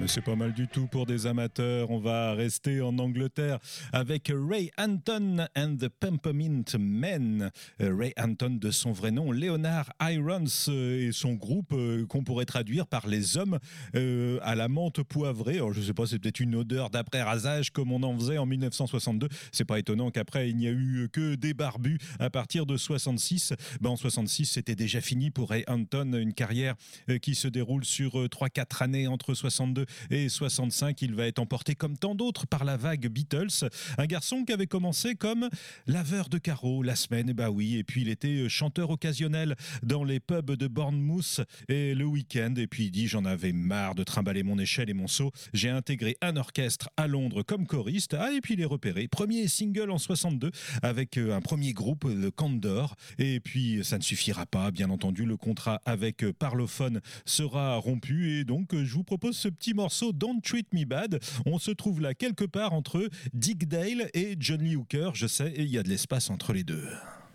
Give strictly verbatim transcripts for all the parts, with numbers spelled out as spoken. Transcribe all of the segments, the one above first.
mais c'est pas mal du tout pour des amateurs. On va rester en Angleterre avec Ray Anton and the Peppermint Men. Ray Anton de son vrai nom, Leonard Irons, et son groupe euh, qu'on pourrait traduire par les hommes euh, à la menthe poivrée. Alors je sais pas, c'est peut-être une odeur d'après rasage comme on en faisait en dix-neuf cent soixante-deux. C'est pas étonnant qu'après il n'y a eu que des barbus à partir de soixante-six. Ben, en soixante-six, c'était déjà fini pour Ray Anton, une carrière euh, qui se déroule sur euh, trois quatre années entre soixante-deux et soixante-cinq. Il va être emporté comme tant d'autres par la vague Beatles. Un garçon qui avait commencé comme laveur de carreaux la semaine, et bah oui, et puis il était chanteur occasionnel dans les pubs de Bournemouth et le week-end, et puis il dit j'en avais marre de trimballer mon échelle et mon seau, j'ai intégré un orchestre à Londres comme choriste, ah, et puis il est repéré, premier single en soixante-deux avec un premier groupe, le Candor, et puis ça ne suffira pas, bien entendu, le contrat avec Parlophone sera rompu, et donc je vous propose ce petit morceau Don't Treat Me Bad. On se trouve là quelque part entre Dick Dale et John Lee Hooker, je sais, et il y a de l'espace entre les deux.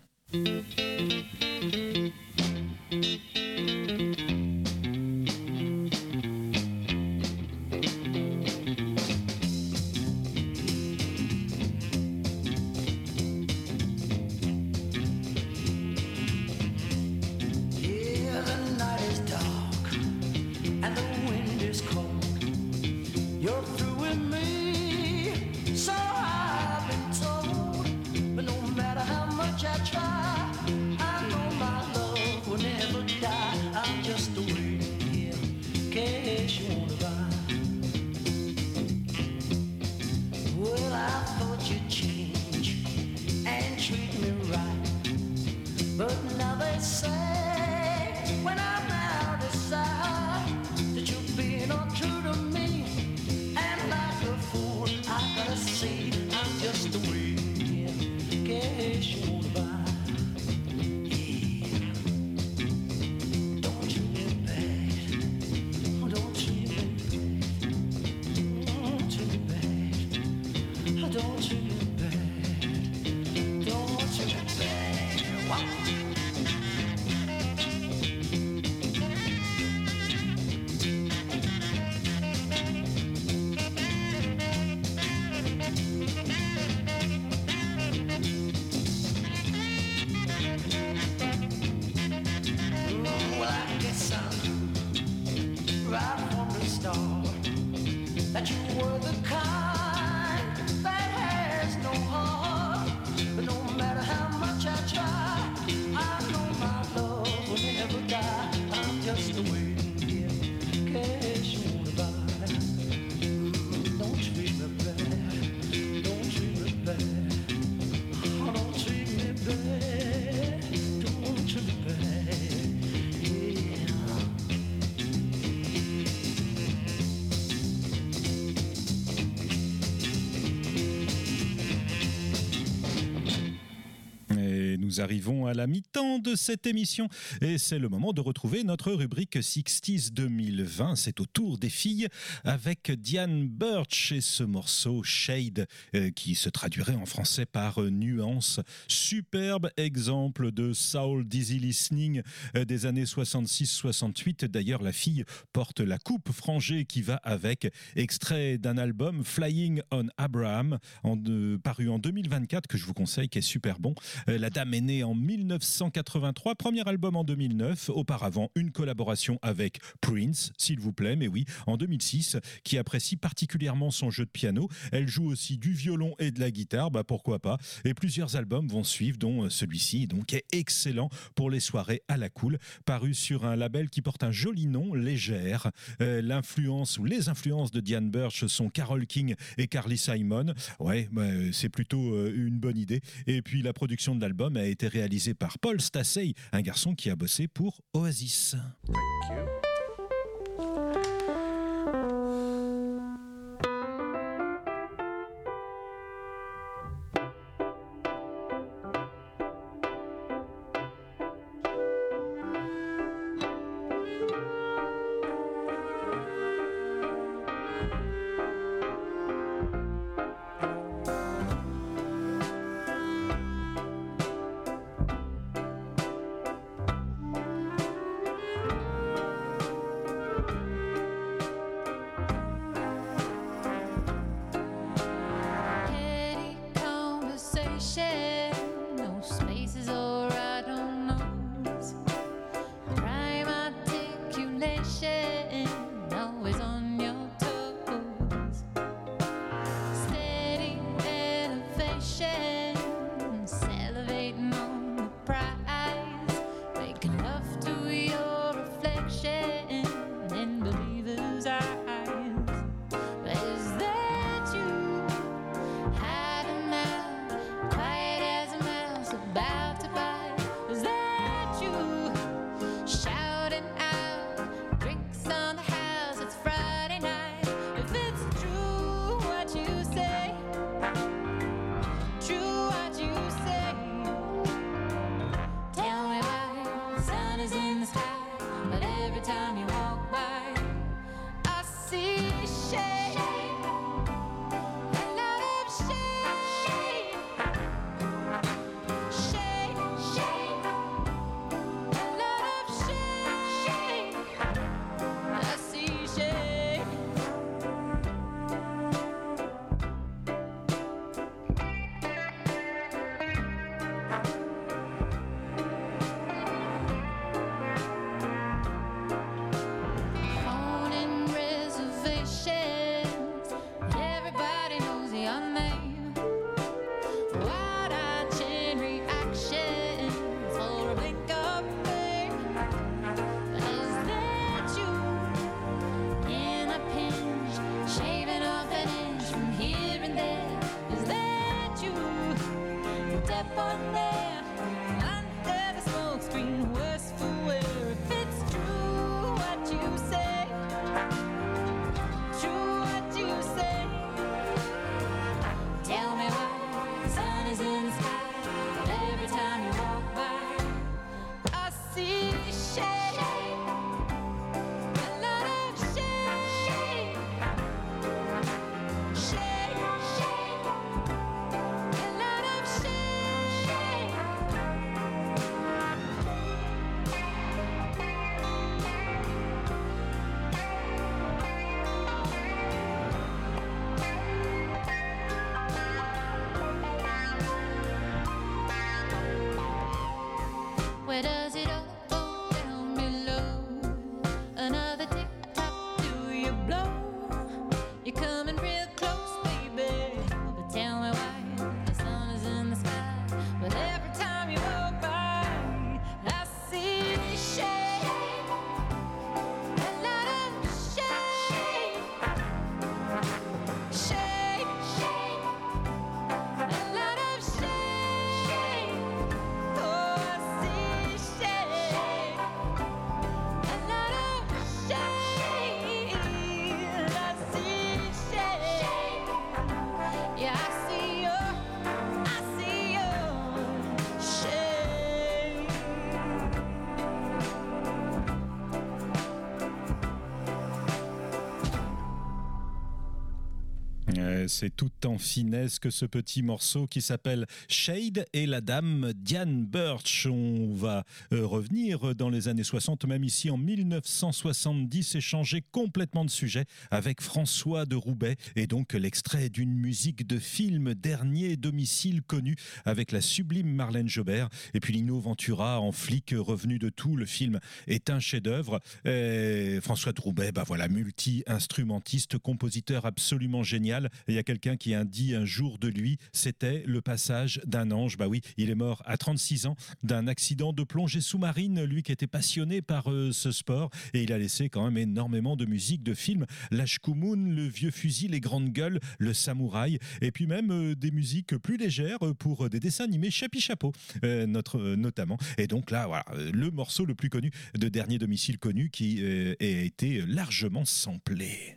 Nous arrivons à la mi-temps de cette émission et c'est le moment de retrouver notre rubrique sixties deux mille vingt. C'est au tour des filles avec Diane Birch et ce morceau Shade euh, qui se traduirait en français par euh, nuance. Superbe exemple de soul dizzy listening euh, des années soixante-six soixante-huit. D'ailleurs, la fille porte la coupe frangée qui va avec, extrait d'un album Flying on Abraham en, euh, paru en deux mille vingt-quatre que je vous conseille, qui est super bon. Euh, la dame est née en dix-neuf cent quatre-vingt-trois, premier album en deux mille neuf, auparavant une collaboration avec Prince, s'il vous plaît, mais oui, en deux mille six, qui apprécie particulièrement son jeu de piano. Elle joue aussi du violon et de la guitare, bah pourquoi pas, et plusieurs albums vont suivre, dont celui-ci, donc est excellent pour les soirées à la cool, paru sur un label qui porte un joli nom, Légère. Euh, l'influence ou les influences de Diane Birch sont Carole King et Carly Simon. Ouais, bah, c'est plutôt euh, une bonne idée. Et puis la production de l'album a été réalisée par Paul Stacey, un garçon qui a bossé pour Oasis. Thank you. Where does it all go down below? Another tick tock, do you blow? You're coming real close, baby. But tell me why the sun is in the sky. But every time you walk by, I see shade. A lot of shade. Shade, shade. A lot of shade. Oh, I see shade. A lot of shade. I see shade. Yeah, I see your, I see your shade. Euh, C'est tout en finesse que ce petit morceau qui s'appelle Shade et la dame Diane Birch. On va euh, revenir dans les années soixante, même ici en mille neuf cent soixante-dix, et changer complètement de sujet avec François de Roubaix et donc l'extrait d'une musique de film, Dernier domicile connu, avec la sublime Marlène Jobert et puis Lino Ventura en flic revenu de tout. Le film est un chef-d'œuvre. Et François de Roubaix, bah voilà, multi-instrumentiste, compositeur absolument génial. Et il y a quelqu'un qui a dit un jour de lui, c'était le passage d'un ange. Bah oui, il est mort à trente-six ans d'un accident de plongée sous-marine, lui qui était passionné par euh, ce sport, et il a laissé quand même énormément de musique, de films, L'Ashkumun, Le Vieux Fusil, Les Grandes Gueules, Le Samouraï, et puis même euh, des musiques plus légères pour euh, des dessins animés, Chapi Chapeau, euh, notre, euh, notamment. Et donc là, voilà, euh, le morceau le plus connu de Dernier domicile connu qui euh, a été largement samplé.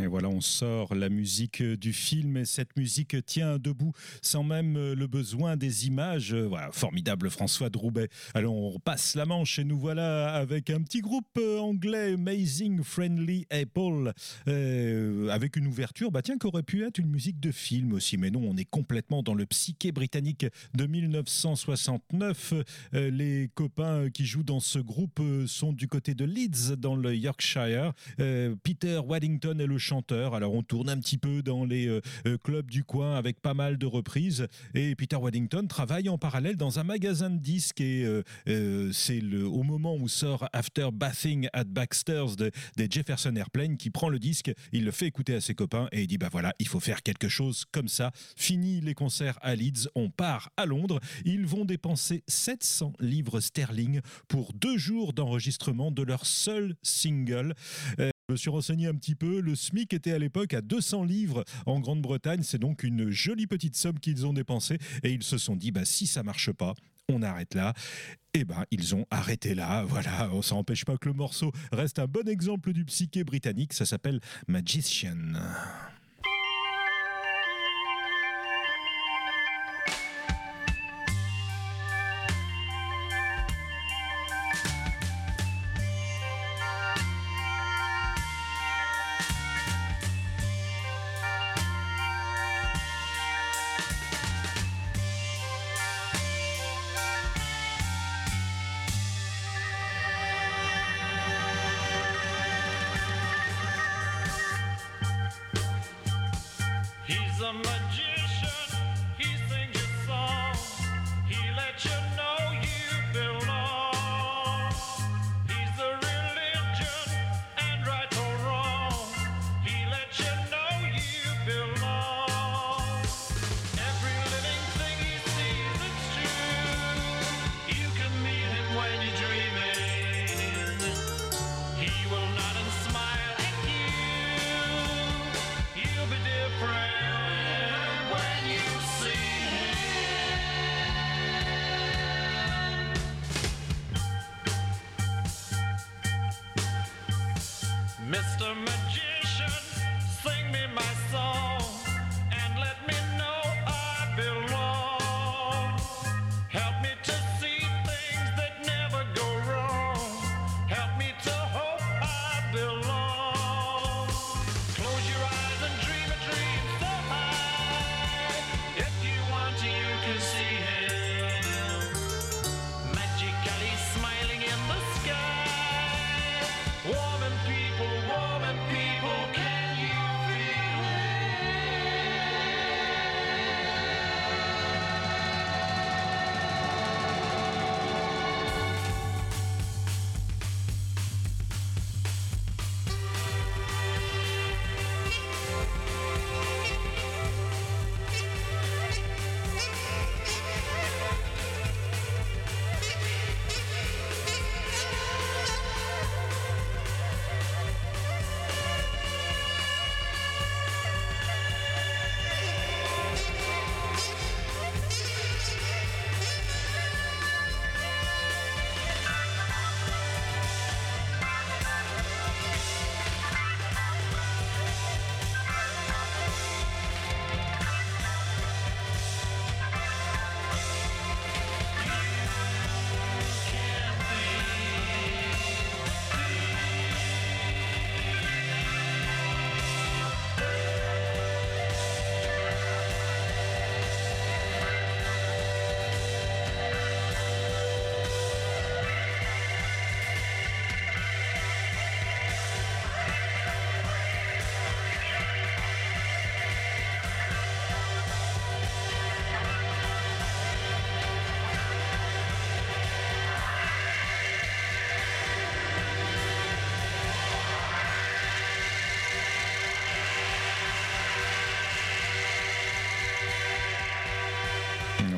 voilà, on sort la musique du film et cette musique tient debout sans même le besoin des images. Voilà, formidable François Droubet. Alors on passe la Manche et nous voilà avec un petit groupe anglais, Amazing Friendly Apple, euh, avec une ouverture, bah tiens, qui aurait pu être une musique de film aussi, mais non, on est complètement dans le psyché britannique de mille neuf cent soixante-neuf. Euh, les copains qui jouent dans ce groupe sont du côté de Leeds, dans le Yorkshire. Euh, Peter Waddington est le chanteur. Alors on tourne un petit peu dans les euh, clubs du coin avec pas mal de reprises. Et Peter Waddington travaille en parallèle dans un magasin de disques. Et euh, euh, c'est le, au moment où sort After Bathing at Baxter's de, des Jefferson Airplane qui prend le disque, il le fait écouter à ses copains et il dit bah voilà, il faut faire quelque chose comme ça. Fini les concerts à Leeds, on part à Londres. Ils vont dépenser sept cents livres sterling pour deux jours d'enregistrement de leur seul single. Euh, Je me suis renseigné un petit peu, le SMIC était à l'époque à deux cents livres en Grande-Bretagne, c'est donc une jolie petite somme qu'ils ont dépensée et ils se sont dit bah, si ça marche pas, on arrête là. Et ben ils ont arrêté là, voilà, ça n'empêche pas que le morceau reste un bon exemple du psyché britannique, ça s'appelle Magician. He's a magician, he sings your song, he lets you know you belong. He's a religion, and right or wrong, he lets you know you belong. Every living thing he sees, it's true, you can meet him when you're dreaming. He will nod and smile at you, you'll be different.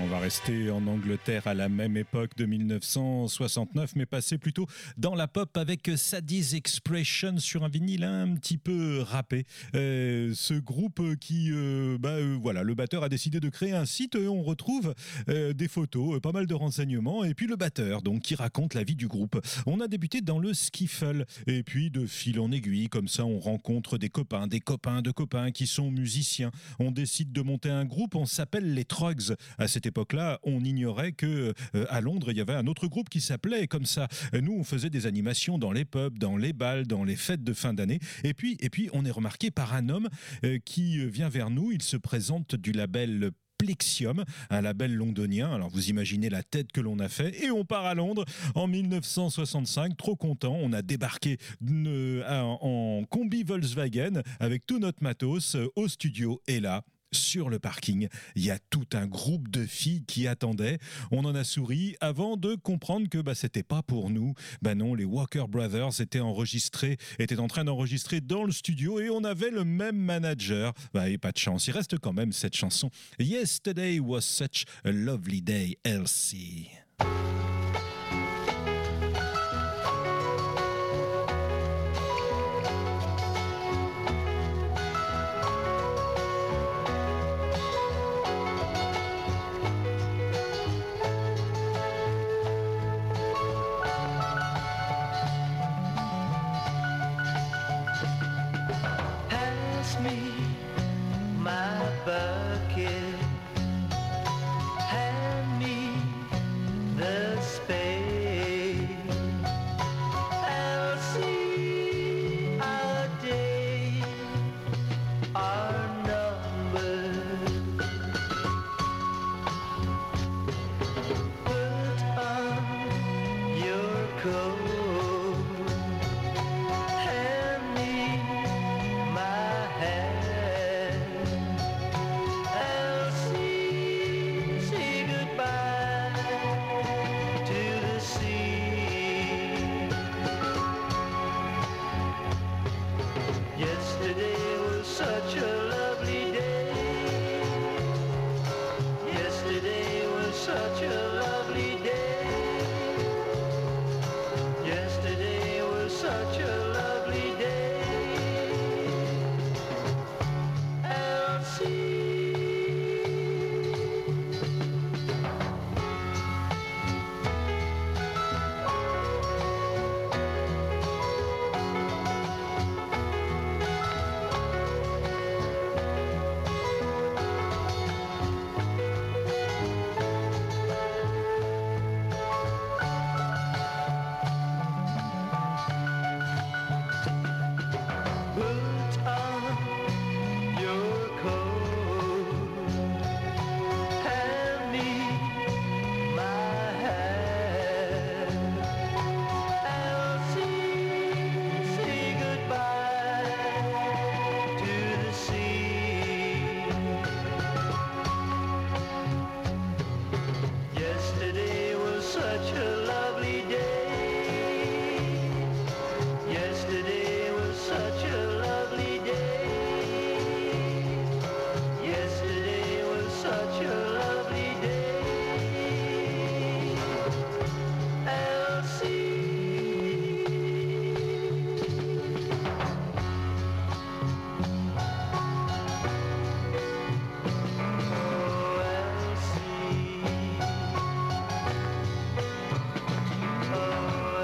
va rester en Angleterre à la même époque de mille neuf cent soixante-neuf, mais passer plutôt dans la pop avec Sadie's Expression sur un vinyle un petit peu râpé. Euh, ce groupe qui, euh, bah, euh, voilà, le batteur a décidé de créer un site et on retrouve euh, des photos, euh, pas mal de renseignements, et puis le batteur, donc, qui raconte la vie du groupe. On a débuté dans le skiffle, et puis de fil en aiguille, comme ça, on rencontre des copains, des copains de copains qui sont musiciens. On décide de monter un groupe, on s'appelle les Trogs. À cette époque-là, on ignorait que euh, à Londres, il y avait un autre groupe qui s'appelait comme ça. Nous, on faisait des animations dans les pubs, dans les bals, dans les fêtes de fin d'année. Et puis, et puis on est remarqué par un homme euh, qui vient vers nous. Il se présente du label Plexium, un label londonien. Alors vous imaginez la tête que l'on a fait, et on part à Londres en mille neuf cent soixante-cinq, trop content. On a débarqué euh, en combi Volkswagen avec tout notre matos euh, au studio, et là, sur le parking, il y a tout un groupe de filles qui attendaient. On en a souri avant de comprendre que bah, c'était pas pour nous. Bah non, les Walker Brothers étaient enregistrés, étaient en train d'enregistrer dans le studio, et on avait le même manager. Bah, et pas de chance, il reste quand même cette chanson. Yesterday was such a lovely day, Elsie. Me my bucket, hand me the spade. I'll see our days are numbered. Put on your coat, hand me my hand. Elsie, say goodbye to the sea. Yesterday was such a lovely day. Yesterday was such a lovely day. Yesterday was such a lovely day. Elsie. Put on your coat, hand me my hand. Elsie, say goodbye to the sea. Yesterday was such a lovely day. Yesterday was such a lovely day. Yesterday was such a lovely day. Elsie. Oh, Elsie. Oh,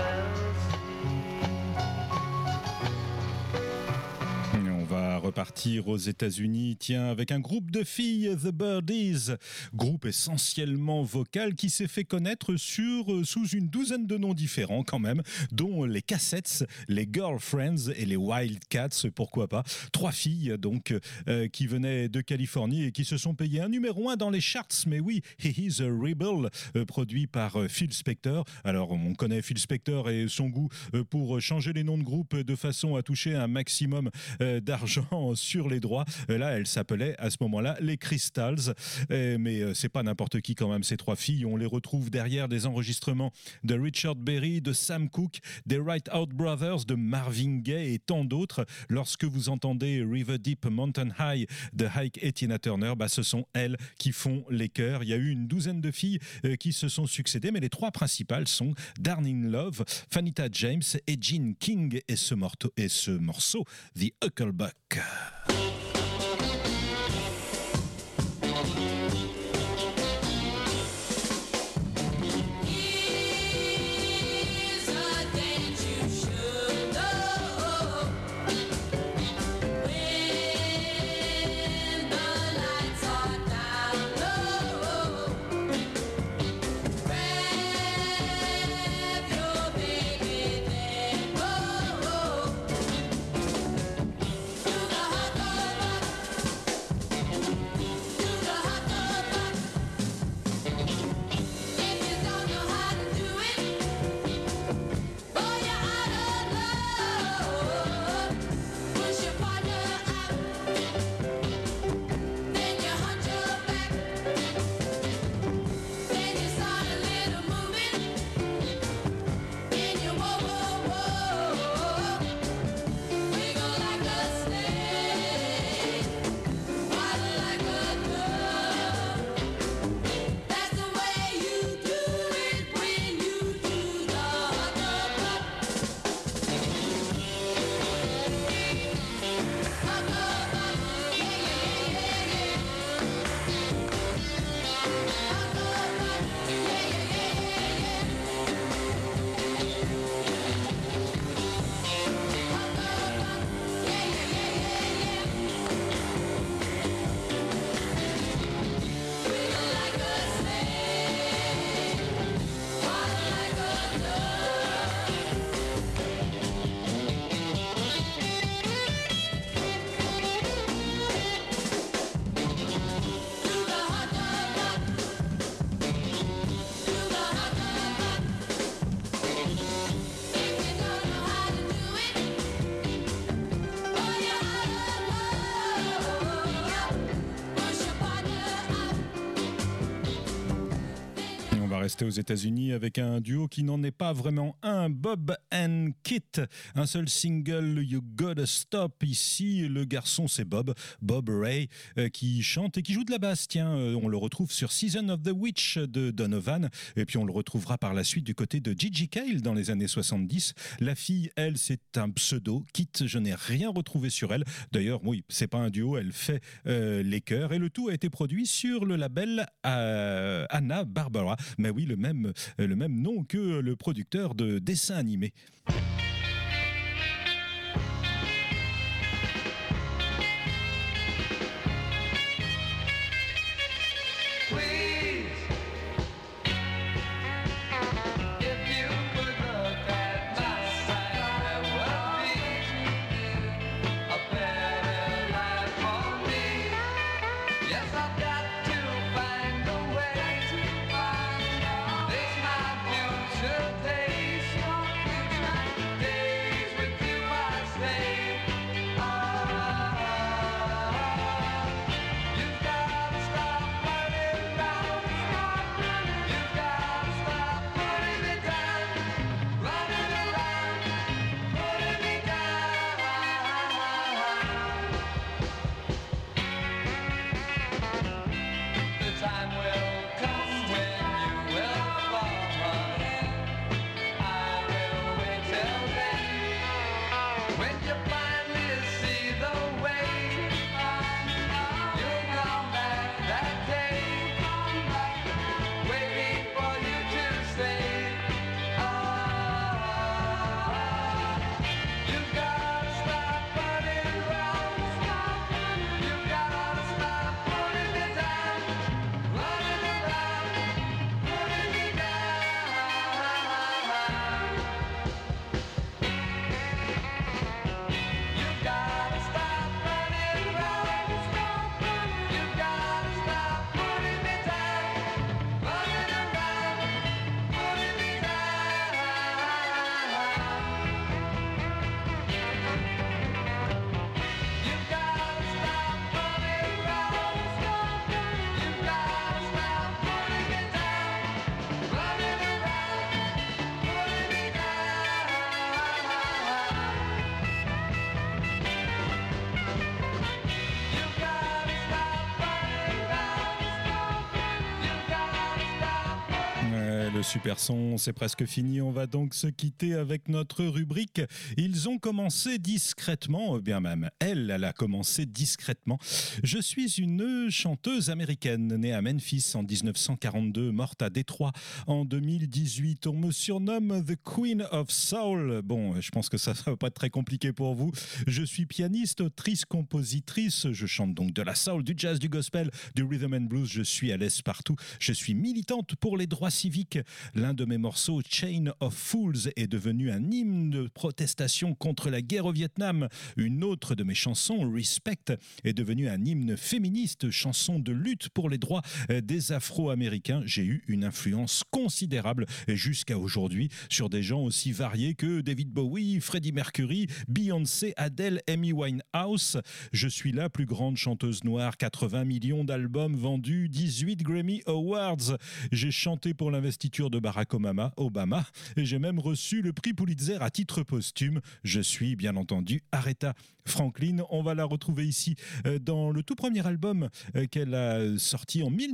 Elsie. On va repartir aux États-Unis, tiens, avec un groupe de filles, The Birdies, groupe essentiellement vocal qui s'est fait connaître sur, euh, sous une douzaine de noms différents quand même, dont les Cassettes, les Girlfriends et les Wildcats, pourquoi pas. Trois filles donc euh, qui venaient de Californie et qui se sont payées un numéro un dans les charts, mais oui, He Is a Rebel, euh, produit par euh, Phil Spector. Alors on connaît Phil Spector et son goût euh, pour changer les noms de groupes de façon à toucher un maximum euh, d'argent sur les droits. Et là, elles s'appelaient à ce moment-là les Crystals. Et, mais euh, c'est pas n'importe qui quand même, ces trois filles. On les retrouve derrière des enregistrements de Richard Berry, de Sam Cooke, des Right Out Brothers, de Marvin Gaye et tant d'autres. Lorsque vous entendez River Deep Mountain High de Ike et Tina Turner, bah, ce sont elles qui font les chœurs. Il y a eu une douzaine de filles euh, qui se sont succédées, mais les trois principales sont Darlene Love, Fanita James et Jean King et ce, morto- et ce morceau, The Hucklebuck. Here's a dance you should know. When the lights are down low, grab your baby then go to the Hucklebuck, to the Hucklebuck. If you don't know how to do it, boy, you're out of luck. Push your partner out, then you hunch your back, then you start a little moving, then you whoa, whoa, whoa, wiggle like a snake, waddle like a dove. That's the way you do it when you do the Hucklebuck. Hucklebuck, yeah, yeah, yeah, yeah. Hucklebuck, yeah, yeah, yeah, yeah, yeah. Hucklebuck, yeah, yeah, yeah, yeah, yeah. Wiggle like a snake, waddle like a dove. To the Hucklebuck, to the Hucklebuck. If you don't know how to do it, boy, you're out of luck. Push your partner out. Et on va rester aux États-Unis avec un duo qui n'en est pas vraiment un, Bob and Kit. Un seul single, You Gotta Stop. Ici, le garçon, c'est Bob, Bob Ray, euh, qui chante et qui joue de la basse. Tiens, euh, on le retrouve sur Season of the Witch de Donovan. Et puis, on le retrouvera par la suite du côté de Gigi Cale dans les années soixante-dix. La fille, elle, c'est un pseudo. Kit, je n'ai rien retrouvé sur elle. D'ailleurs, oui, c'est pas un duo, elle fait euh, les chœurs. Et le tout a été produit sur le label euh, Anna Barbara. Mais oui, le même, euh, le même nom que le producteur de dessins animés. Please, if you could look at my side, there would be a better life for me. Yes, I've got to find a way. This my future taste. le super son, c'est presque fini. On va donc se quitter avec notre rubrique. Ils ont commencé discrètement, bien même elle, elle a commencé discrètement. Je suis une chanteuse américaine née à Memphis en dix-neuf cent quarante-deux, morte à Détroit en deux mille dix-huit. On me surnomme The Queen of Soul. Bon, je pense que ça ne va pas être très compliqué pour vous. Je suis pianiste, autrice, compositrice. Je chante donc de la soul, du jazz, du gospel, du rhythm and blues. Je suis à l'aise partout. Je suis militante pour les droits civiques. L'un de mes morceaux, Chain of Fools, est devenu un hymne de protestation contre la guerre au Vietnam. Une autre de mes chansons, Respect, est devenue un hymne féministe, chanson de lutte pour les droits des Afro-Américains. J'ai eu une influence considérable jusqu'à aujourd'hui sur des gens aussi variés que David Bowie, Freddie Mercury, Beyoncé, Adele, Amy Winehouse. Je suis la plus grande chanteuse noire, quatre-vingts millions d'albums vendus, dix-huit Grammy Awards. J'ai chanté pour l'investiture de Barack Obama, Obama et j'ai même reçu le prix Pulitzer à titre posthume. Je suis bien entendu Aretha Franklin. On va la retrouver ici dans le tout premier album qu'elle a sorti en mille